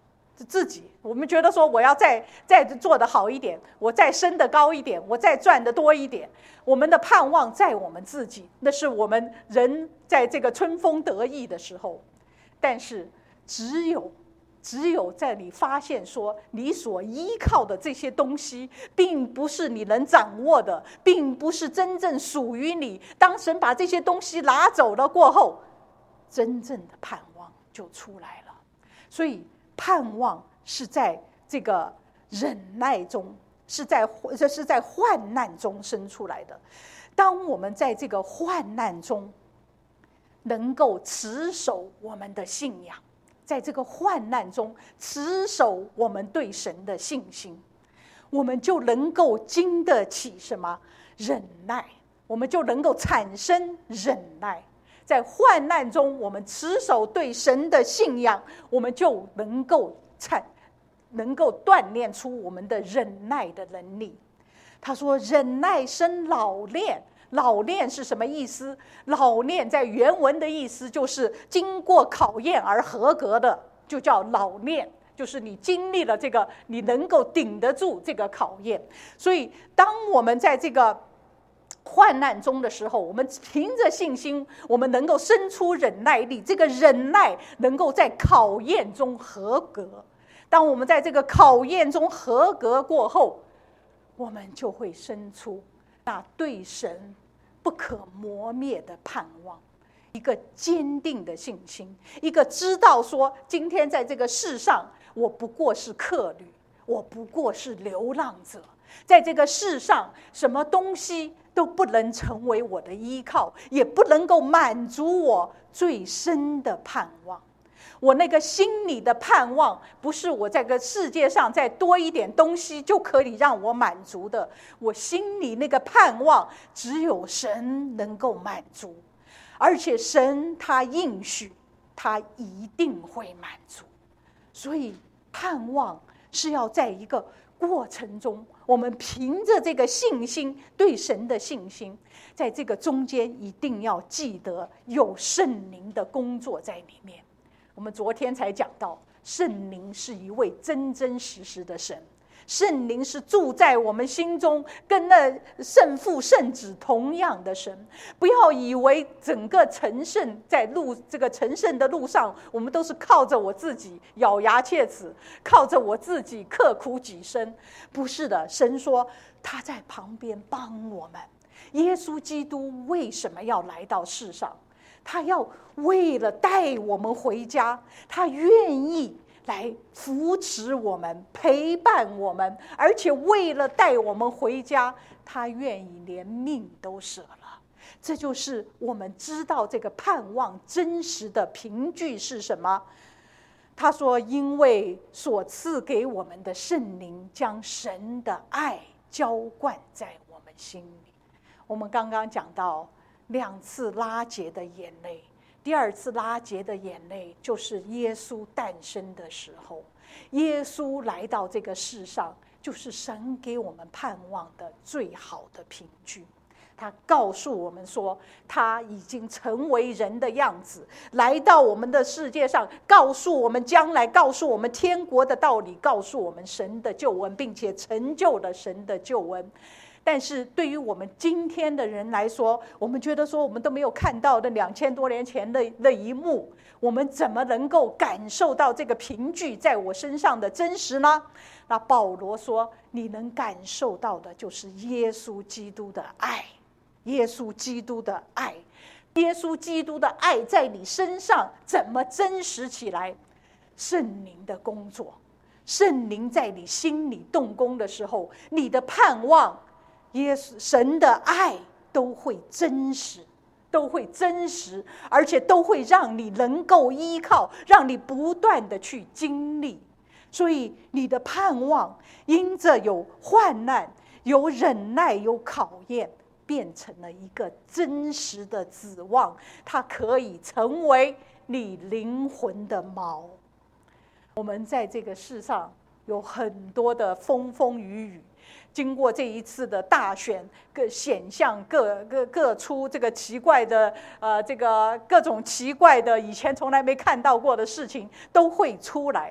自己，我们觉得说我要再做得好一点，我再升得高一点，我再赚得多一点。我们的盼望在我们自己，那是我们人在这个春风得意的时候。但是只有在你发现说你所依靠的这些东西并不是你能掌握的，并不是真正属于你，当神把这些东西拿走了过后，真正的盼望就出来了。所以盼望是在这个忍耐中，是在患难中生出来的。当我们在这个患难中能够持守我们的信仰，在这个患难中持守我们对神的信心，我们就能够经得起什么？忍耐，我们就能够产生忍耐。在患难中我们持守对神的信仰，我们就能够锻炼出我们的忍耐的能力。他说忍耐生老练，老练是什么意思？老练在原文的意思就是经过考验而合格的，就叫老练，就是你经历了这个，你能够顶得住这个考验。所以当我们在这个患难中的时候，我们凭着信心，我们能够生出忍耐力，这个忍耐能够在考验中合格。当我们在这个考验中合格过后，我们就会生出那对神不可磨灭的盼望，一个坚定的信心，一个知道说今天在这个世上我不过是客旅，我不过是流浪者，在这个世上什么东西都不能成为我的依靠，也不能够满足我最深的盼望。我那个心里的盼望，不是我在这个世界上再多一点东西就可以让我满足的。我心里那个盼望，只有神能够满足，而且神他应许，他一定会满足。所以盼望是要在一个过程中，我们凭着这个信心，对神的信心，在这个中间一定要记得有圣灵的工作在里面。我们昨天才讲到，圣灵是一位真真实实的神，圣灵是住在我们心中，跟那圣父圣子同样的神。不要以为整个成圣，在这个成圣的路上，我们都是靠着我自己咬牙切齿，靠着我自己刻苦己身。不是的，神说他在旁边帮我们。耶稣基督为什么要来到世上？他要为了带我们回家，他愿意来扶持我们，陪伴我们，而且为了带我们回家，他愿意连命都舍了。这就是我们知道这个盼望真实的凭据是什么？他说因为所赐给我们的圣灵将神的爱浇灌在我们心里。我们刚刚讲到2次拉结的眼泪，第2次拉结的眼泪就是耶稣诞生的时候，耶稣来到这个世上，就是神给我们盼望的最好的凭据。他告诉我们说，他已经成为人的样子，来到我们的世界上，告诉我们将来，告诉我们天国的道理，告诉我们神的救恩，并且成就了神的救恩。但是对于我们今天的人来说，我们觉得说我们都没有看到那2000多年前的那一幕，我们怎么能够感受到这个凭据在我身上的真实呢？那保罗说，你能感受到的就是耶稣基督的爱，耶稣基督的爱，耶稣基督的爱在你身上怎么真实起来？圣灵的工作，圣灵在你心里动工的时候，你的盼望，耶稣神的爱都会真实，都会真实，而且都会让你能够依靠，让你不断的去经历。所以你的盼望因着有患难，有忍耐，有考验，变成了一个真实的指望，它可以成为你灵魂的锚。我们在这个世上有很多的风风雨雨，经过这一次的大选，各显象各出这个奇怪的这个各种奇怪的以前从来没看到过的事情都会出来。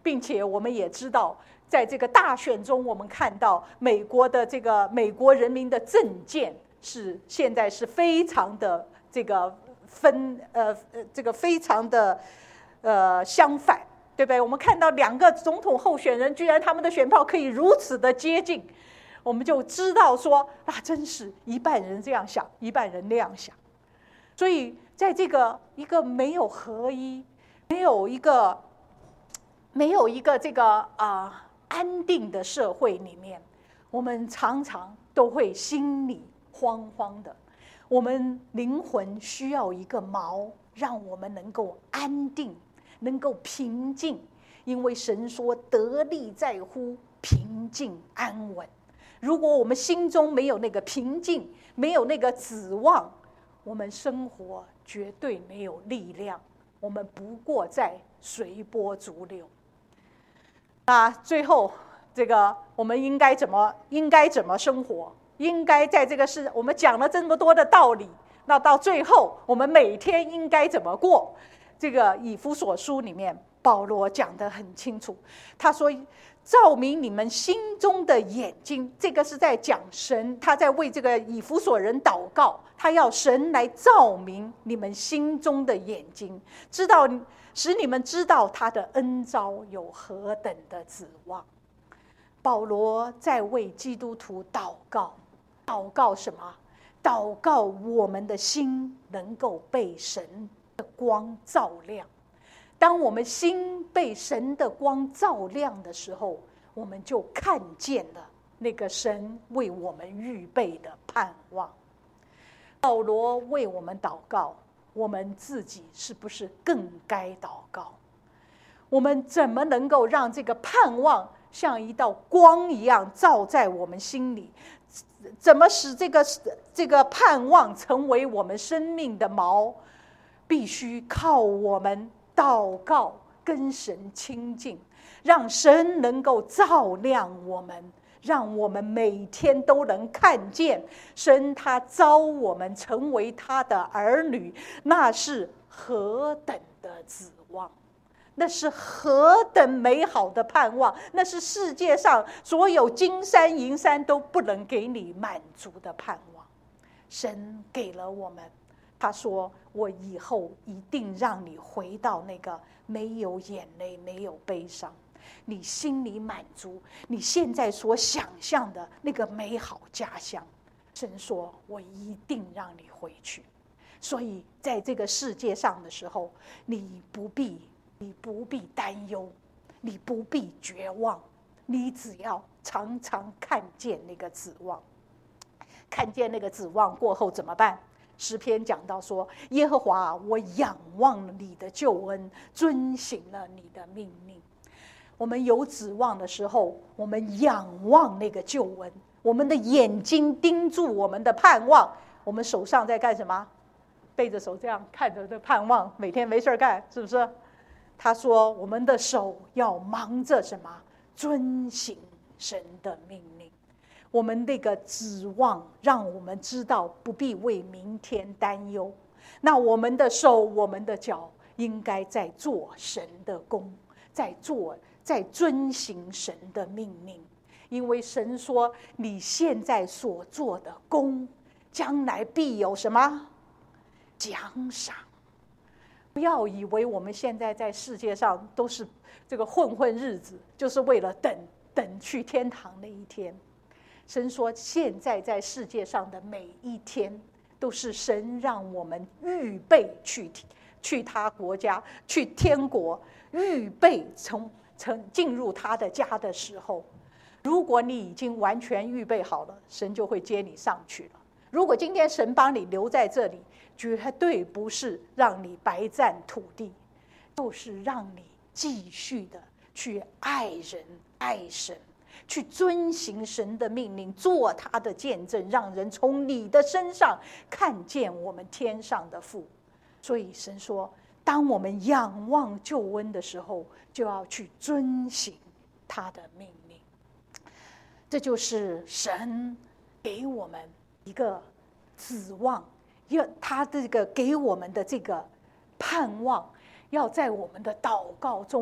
并且我们也知道，在这个大选中，我们看到美国的这个美国人民的政见现在是非常的这个非常的相反，对不对？我们看到两个总统候选人，居然他们的选票可以如此的接近，我们就知道说真是一半人这样想，一半人那样想。所以在这个一个没有合一，没有一个这个安定的社会里面，我们常常都会心里慌慌的。我们灵魂需要一个锚，让我们能够安定，能够平静。因为神说得力在乎平静安稳。如果我们心中没有那个平静，没有那个指望，我们生活绝对没有力量，我们不过在随波逐流。最后这个我们应该怎么生活？应该在这个事，我们讲了这么多的道理，那到最后我们每天应该怎么过？这个以弗所书里面保罗讲得很清楚，他说照明你们心中的眼睛，这个是在讲神，他在为这个以弗所人祷告，他要神来照明你们心中的眼睛，使你们知道他的恩召有何等的指望。保罗在为基督徒祷告什么？祷告我们的心能够被神的光照亮。当我们心被神的光照亮的时候，我们就看见了那个神为我们预备的盼望。保罗为我们祷告，我们自己是不是更该祷告？我们怎么能够让这个盼望像一道光一样照在我们心里？怎么使这个盼望成为我们生命的锚？必须靠我们祷告，跟神亲近，让神能够照亮我们，让我们每天都能看见神他召我们成为他的儿女，那是何等的指望，那是何等美好的盼望，那是世界上所有金山银山都不能给你满足的盼望。神给了我们，他说我以后一定让你回到那个没有眼泪没有悲伤，你心里满足你现在所想象的那个美好家乡。神说我一定让你回去。所以在这个世界上的时候，你不必担忧，你不必绝望，你只要常常看见那个指望。看见那个指望过后怎么办？诗篇讲到说，耶和华，我仰望你的救恩，遵行了你的命令。我们有指望的时候，我们仰望那个救恩，我们的眼睛盯住我们的盼望。我们手上在干什么？背着手这样看着这盼望，每天没事干，是不是？他说我们的手要忙着什么？遵行神的命令。我们那个指望让我们知道不必为明天担忧，那我们的手我们的脚应该在做神的工，在遵行神的命令。因为神说你现在所做的工，将来必有什么奖赏。不要以为我们现在在世界上都是这个混日子，就是为了等去天堂那一天。神说现在在世界上的每一天，都是神让我们预备去他国家，去天国，预备进入他的家的时候。如果你已经完全预备好了，神就会接你上去了。如果今天神把你留在这里，绝对不是让你白占土地，就是让你继续的去爱人爱神，去遵行神的命令，做他的见证，让人从你的身上看见我们天上的父。所以神说，当我们仰望救恩的时候，就要去遵行他的命令。这就是神给我们一个指望，他这个给我们的这个盼望，要在我们的祷告中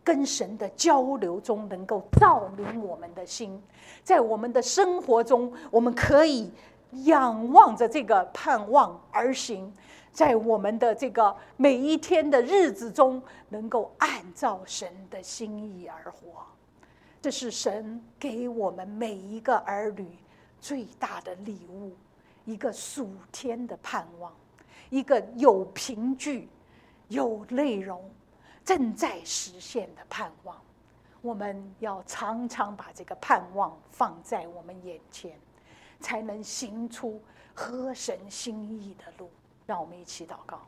跟神的交流中能够照明我们的心，在我们的生活中，我们可以仰望着这个盼望而行，在我们的这个每一天的日子中，能够按照神的心意而活。这是神给我们每一个儿女最大的礼物，一个属天的盼望，一个有凭据、有内容、正在实现的盼望。我们要常常把这个盼望放在我们眼前，才能行出合神心意的路。让我们一起祷告。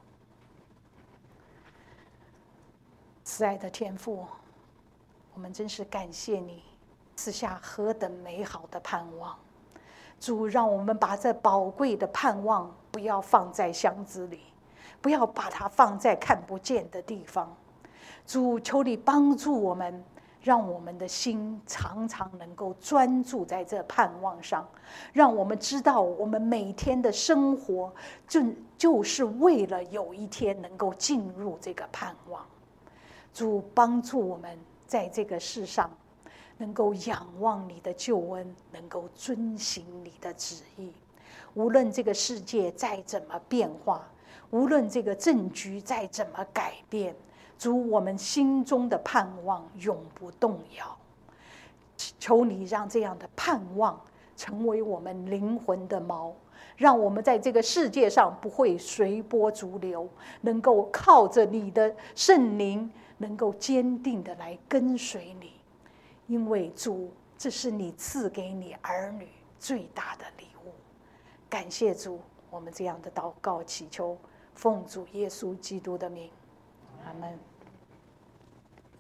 慈爱的天父，我们真是感谢你赐下何等美好的盼望。主，让我们把这宝贵的盼望不要放在箱子里，不要把它放在看不见的地方。主，求你帮助我们，让我们的心常常能够专注在这盼望上，让我们知道我们每天的生活就是为了有一天能够进入这个盼望。主，帮助我们在这个世上能够仰望你的救恩，能够遵行你的旨意。无论这个世界再怎么变化，无论这个政局再怎么改变，主，我们心中的盼望永不动摇。求你让这样的盼望成为我们灵魂的锚，让我们在这个世界上不会随波逐流，能够靠着你的圣灵，能够坚定的来跟随你。因为主，这是你赐给你儿女最大的礼物。感谢主，我们这样的祷告祈求，奉主耶稣基督的名，阿们。